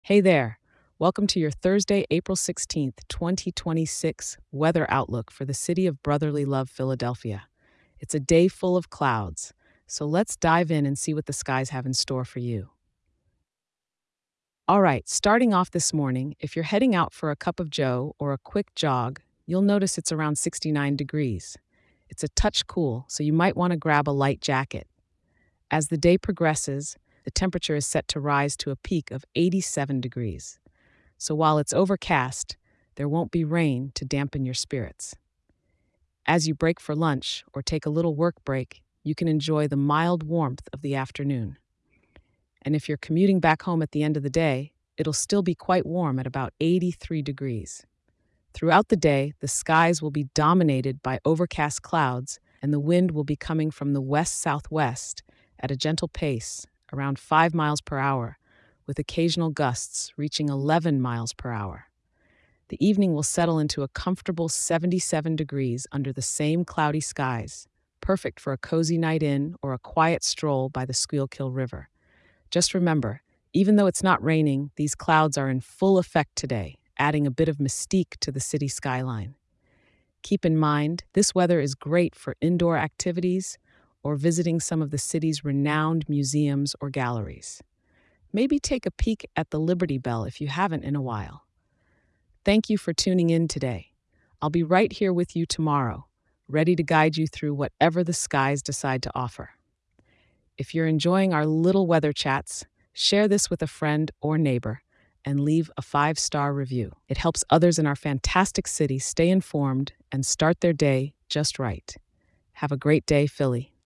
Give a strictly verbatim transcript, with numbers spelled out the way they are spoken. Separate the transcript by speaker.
Speaker 1: Hey there. Welcome to your Thursday, April sixteenth, twenty twenty-six weather outlook for the city of brotherly love, Philadelphia. It's a day full of clouds, so let's dive in and see what the skies have in store for you. All right, starting off this morning, if you're heading out for a cup of joe or a quick jog, you'll notice it's around sixty-nine degrees. It's a touch cool, so you might want to grab a light jacket. As the day progresses, the temperature is set to rise to a peak of eighty-seven degrees. So while it's overcast, there won't be rain to dampen your spirits. As you break for lunch or take a little work break, you can enjoy the mild warmth of the afternoon. And if you're commuting back home at the end of the day, it'll still be quite warm at about eighty-three degrees. Throughout the day, the skies will be dominated by overcast clouds, and the wind will be coming from the west-southwest at a gentle pace, around five miles per hour, with occasional gusts reaching eleven miles per hour. The evening will settle into a comfortable seventy-seven degrees under the same cloudy skies, perfect for a cozy night in or a quiet stroll by the Schuylkill River. Just remember, even though it's not raining, these clouds are in full effect today, adding a bit of mystique to the city skyline. Keep in mind, this weather is great for indoor activities or visiting some of the city's renowned museums or galleries. Maybe take a peek at the Liberty Bell if you haven't in a while. Thank you for tuning in today. I'll be right here with you tomorrow, ready to guide you through whatever the skies decide to offer. If you're enjoying our little weather chats, share this with a friend or neighbor and leave a five-star review. It helps others in our fantastic city stay informed and start their day just right. Have a great day, Philly.